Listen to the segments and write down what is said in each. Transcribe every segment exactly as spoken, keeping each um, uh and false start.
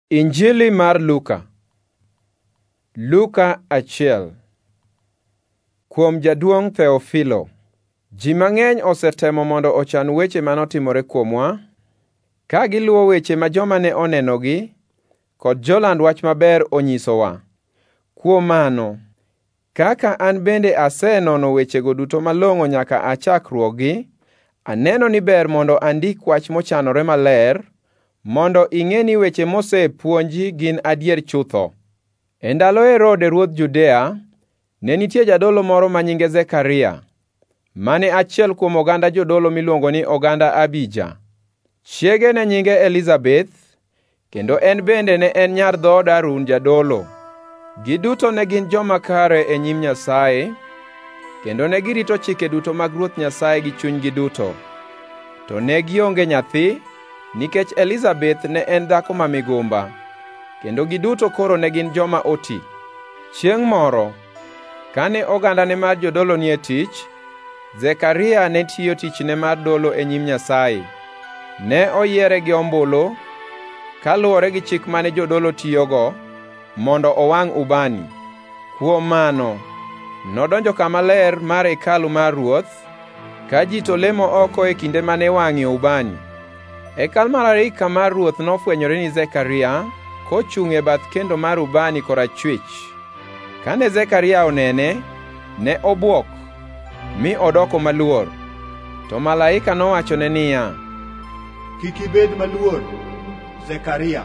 Injili mar Luka. Luka achiel. Kuom jaduong' Theofilo. Ji mang'eny osetemo mondo ochan weche manotimore kuomwa, ka giluwo weche ma joma ne onenogi kod joland wach maber onyisowa. Kuom mano, kaka an bende asenono wechego duto malong'o nyaka aa chakruokgi, aneno ni ber mondo andik wach mochanore maler, mondo ing'e ni weche mosepuonji gin adier chutho. E ndalo Herode ruodh Judea, ne nitie jadolo moro ma nyinge Zekaria, mane achiel kuom oganda jodolo miluongo ni oganda Abija. Chiege ne nyinge Elizabeth, kendo en bende ne en nyar dhood Harun jadolo. Giduto ne gin joma kare e nyim Nyasaye, kendo ne girito chike duto mag Ruoth Nyasaye gi chunygi duto. To ne gionge nyathi, nikech Elizabeth ne en dhako ma migumba, kendo giduto koro ne gin joma oti. Chiengʼ moro, kane ogandane mar jodolo ni e tich, Zekaria ne tiyo tichne mar dolo e nyim Nyasaye. Ne oyiere gi ombulu, kaluwore gi chik mane jodolo tiyogo, mondo owangʼ ubani. Kuom mano, nodonjo kama ler mar hekalu mar Ruoth, ka ji to lemo oko e kinde mane wang'ie ubani. Hekal mar arika mar Ruoth nofwenyore ni Zekaria, kochungʼ e bath kendo mar ubani korachwich. Kane Zekaria onene, ne obwok, mi odoko maluor. To malaika nowachone niya, "Kik ibed maluor, Zekaria.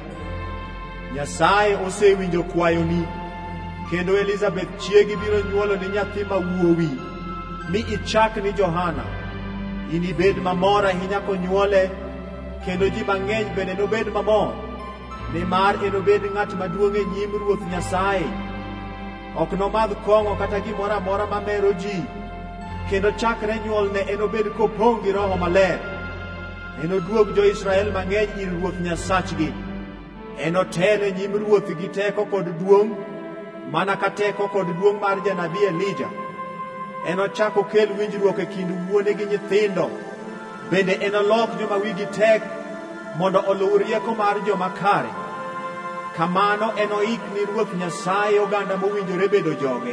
Nyasaye osewinjo kwayoni, kendo Elizabeth chiegi biro nyuolo ni nyathi ma wuowi, mi ichak ni Johana. Inibed mamor ahinya konywole, kendo ji mang'eny bende nobed mamor, nimar enobed ng'at maduong' e nyim Ruoth Nyasaye. Ok nomadh kong'o kata gimoro amora mamero ji, kendo chakre nywolne enobed kopong' gi Roho Maler. Enoduog jo-Israel mang'eny ir Ruoth Nyasachgi. Enotel e nyim Ruoth gi teko kod duongʼ, mana ka teko kod duongʼ mar janabi Elija. Enochak okel winjruok e kind wuone gi nyithindo, bende enolok joma wigi tek mondo oluw rieko mar joma kare. Kamano enoik ni Ruoth Nyasaye oganda mowinjore bedo joge."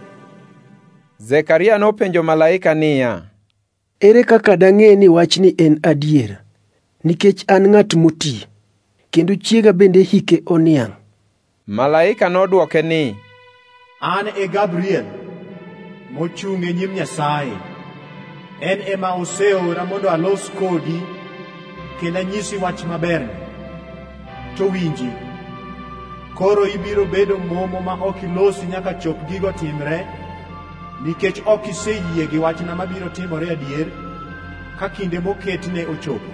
Zekaria nopenjo malaika niya, "Ere kaka dang'e ni wachni en adier? Nikech an ng'at moti, kendo chiega bende hike oniang'." Malaika nodwoke ni, "An e Gabriel, mochungʼ e nyim Nyasaye. En ema oseora mondo alos kodi, kendo anyisi wach maberni. To winji, koro ibiro bedo momo ma ok ilosi nyaka chop gigo timre, nikech ok iseyie gi wachna mabiro timore adier, ka kinde moketne ochopo."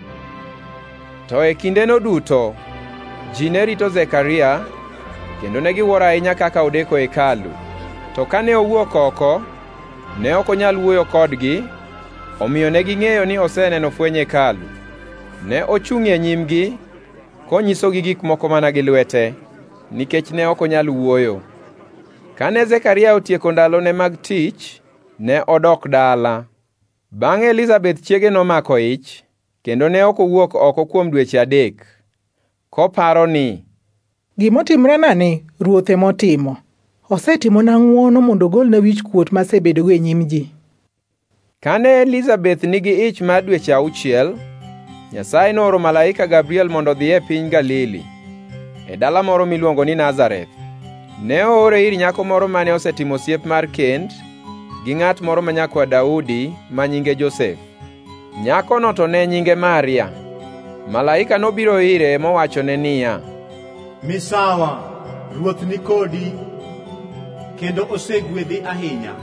To e kindeno duto, ji ne rito Zekaria, kendo ne giwuoro ahinya kaka odeko e hekalu. To kane owuok oko, ne ok onyal wuoyo kodgi, omiyo ne ging'eyo ni oseneno fweny e hekalu. Ne ochungʼ e nyimgi, konyisogi gik moko mana gi lwete, nikech ne ok onyal wuoyo. Kane Zekaria otieko ndalone mag tich, ne odok dala. Bang'e Elizabeth chiege nomako ich, kendo ne ok owuok oko kuom dweche adek, koparo ni, "Gimotimrena ni Ruoth emotimo. Osetimona ng'wono mondo ogolna wich kuot masebedogo e nyim ji." Kane Elizabeth nigi ich mar dweche auchiel, Nyasaye nooro malaika Gabriel mondo odhi e piny Galili, e dala moro miluongo ni Nazareth. Ne oore ir nyako moro mane osetimo osiep mar kend gi ng'at moro ma nyakwa Daudi ma nyinge Josef. Nyakono to ne nyinge Maria. Malaika nobiro ire mowachone niya, "Misawa, Ruoth ni kodi, kendo osegwedhi ahinya."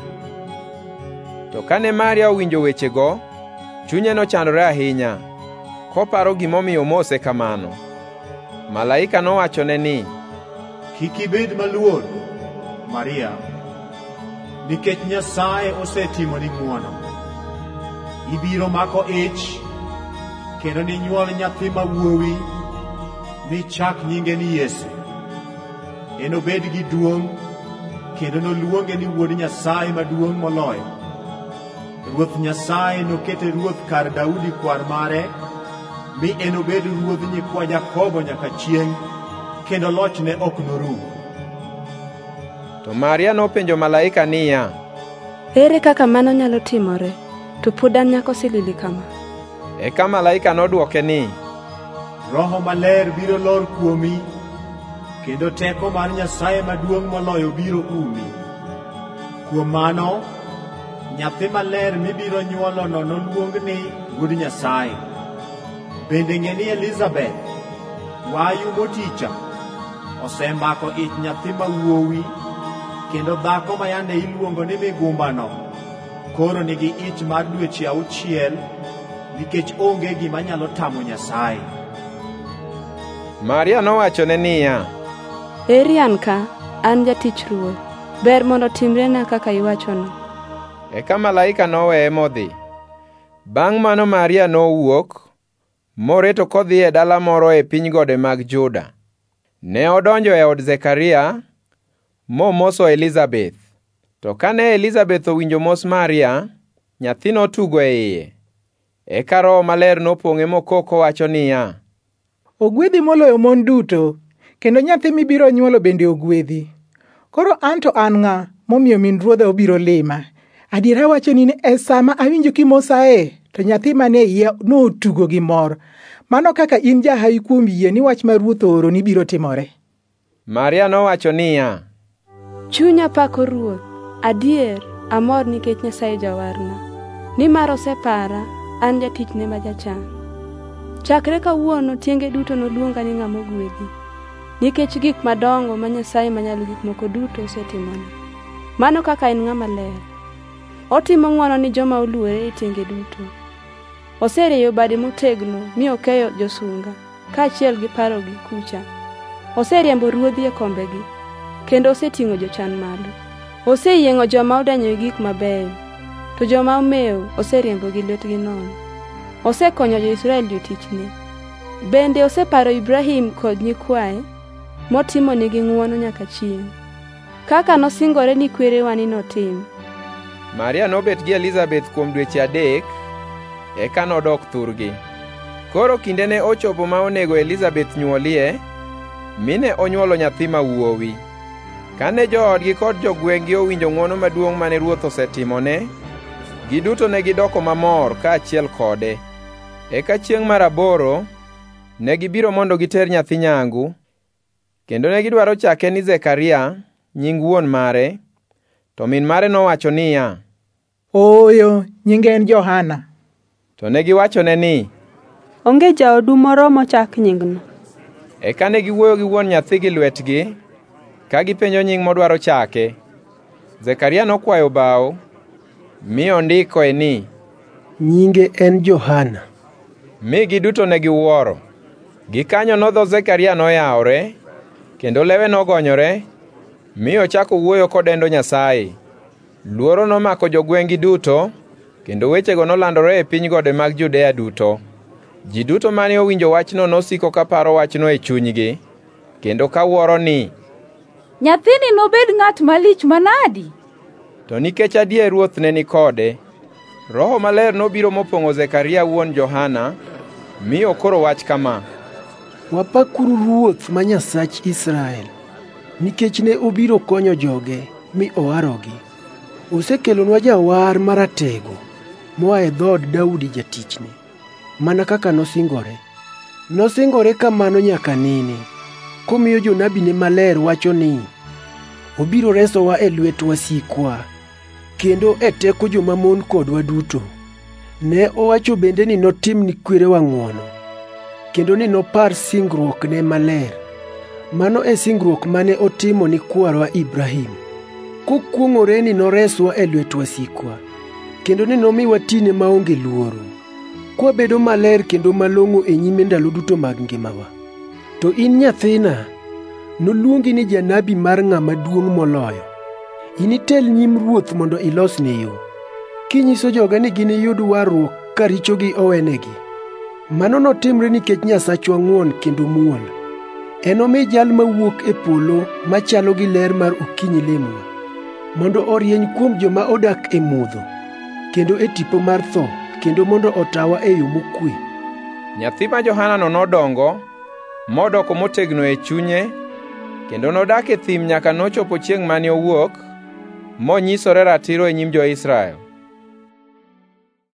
To kane Maria owinjo wechego, chunye nochandore ahinya, koparo gimomiyo omose kamano. Malaika nowachone ni, "Kik ibed maluor, Maria, nikech Nyasaye osetimoni ng'wono. Ibiro mako ich, kendo ninywol nyathi ma wuowi, michak nyinge ni Yesu. Enobed gi duongʼ, kendo noluonge ni Wuod Nyasaye Maduong' Moloyo. Ruoth Nyasaye nokete ruoth kar Daudi kwar mare, mi enobed ruodh nyikwa Jakobo nyaka chiengʼ, kendo lochne ok norum. To Maria nopenjo malaika niya, ere kaka mano nyalo timore, to pod an nyako silili kama? Eka malaika nodwoke ni, Roho Maler biro lor kuomi, kendo teko mar Nyasaye Maduong' Moloyo biro umi. Kuom mano, nyathi maler mibiro nyuolono noluong ni Wuod Nyasaye. Bende ng'e ni Elizabeth, wayu moticha, osemako ich nyathi ma wuowi, kendo dhako ma yande iluongo ni migumbano koro nigi ich mar dweche auchiel, nikech onge gima nyalo tamo Nyasaye. Maria nowachone niya, eri an ka, an jatich Ruoth, ber mondo timrena kaka iwachono. Eka malaika noweye modhi. Bang' mano Maria nowuok, moreto kodhi e dala moro e piny gode mag Juda. Ne odonjo e od Zekaria, momoso Elizabeth. To kane Elizabeth owinjo mos Maria, nyathi notugo e iye. Eka Roho Maler nopong'e mokok owacho niya, ogwedhi moloyo mon duto, kendo nyathi mibiro nyuolo bende ogwedhi. Koro anto an ng'a momiyo min ruodha obiro lima? Adiera wachoni ni e sama awinjo kimosae, to nyathi mane iye notugo gi mor. Mano kaka in jahawi kuom yie ni wach mar Ruoth oro ni biro timore. Maria nowacho niya, chunya pako Ruoth, adier amor nikech Nyasaye jawarna, nimar osepara an jatichne ma jachan. Chakre kawuono tienge duto noluonga ni ng'ama ogwedhi, nikech gik madongo ma Nyasaye Manyalo Gik Moko Duto osetimona. Mano kaka en ng'ama ler, otimo ng'wono ni joma oluore e tienge duto. Oserieyo bade motegno mi okeyo josunga, kaachiel gi parogi kucha. Oseriembo ruodhi e kombegi, kendo oseting'o jochan malo. Oseyieng'o joma odanyo gik mabeyo, to joma omewo oseriembo gi lwetgi nono. Osekonyo jo-Israel jotichne. Bende oseparo Ibrahim kod nyikwaye, motimo nigi ng'wono nyaka chieng', kaka nosingore ni kwerewa ni notim. Maria nobet gi Elizabeth kuom dweche adek, eka nodok thurgi. Koro kinde ne ochopo ma onego Elizabeth nyuolie, mine onyuolo nyathi ma wuowi. Kane joodgi kod jogweng'gi owinjo ng'wono maduong' mane Ruoth osetimone, giduto ne gidoko mamor kaachiel kode. Eka chiengʼ mar aboro, ne gibiro mondo giter nyathi nyangu, kendo ne gidwaro chake ni Zekaria, nying wuon mare, to min mare nowacho niya, ooyo, nyinge en Johana. To ne giwachone ni, onge jaodu moro mochak nyingno. Eka ne giwuoyo gi wuon nyathi gi lwetgi, ka gipenjo nying modwaro chake. Zekaria nokwayo bao, mi ondikoe ni, nyinge en Johana. Mi giduto ne giwuoro. Gikanyo nodho Zekaria noyawore, kendo lewe nogonyore, mi ochako wuoyo kodendo Nyasaye. Luoro nomako jogweng'gi duto, kendo wechego nolandore e piny gode mag Judea duto. Ji duto mane owinjo wachno nosiko kaparo wachno e chunygi, kendo kawuoro ni, nyathini nobed ng'at malich manadi? To nikech adier Ruoth ne ni kode, Roho Maler nobiro mopong'o Zekaria wuon Johana, mi okoro wach kama, wapakuru Ruoth ma Nyasach Israel, nikech ne obiro konyo joge mi owarogi. Osekelonwa jawar maratego moa e dhood Daudi jatichne, mana kaka nosingore. Nosingore kamano nyaka nene, komiyo jonabine maler wacho ni, obiro resowa e lwet wasikwa, kendo e teko jomamon kodwa duto. Ne owacho bende ni notim ni kwerewa ng'wono, kendo ni nopar singruok ne maler. Mano e singruok mane otimo ni kwarwa Ibrahim, kokwong'ore ni noreswa e lwet wasikwa, kendo ni nomiwa tine maonge luoro, kwabedo maler kendo malong'o e nyime ndalo duto mag ngimawa. To in nyathina, noluongi ni janabi mar ng'ama duong' moloyo. Initel nyim Ruoth mondo ilosne yo, kinyiso joga ni giniyud warruok ka richogi owenegi. Mano notimre nikech Nyasachwa ng'won kendo muol. Enomi jal mawuok e polo machalo gi ler mar okinyi lemwa, mondo orieny kuom joma odak e mudho, kendo e tipo mar tho, kendo mondo otawa e yo mokwe. Nyathi ma Johana no nodongo, modoko motegno e chunye, kendo nodak e thim nyaka nochopo chiengʼ mane owuok monyisore ratiro e nyim jo-Israel.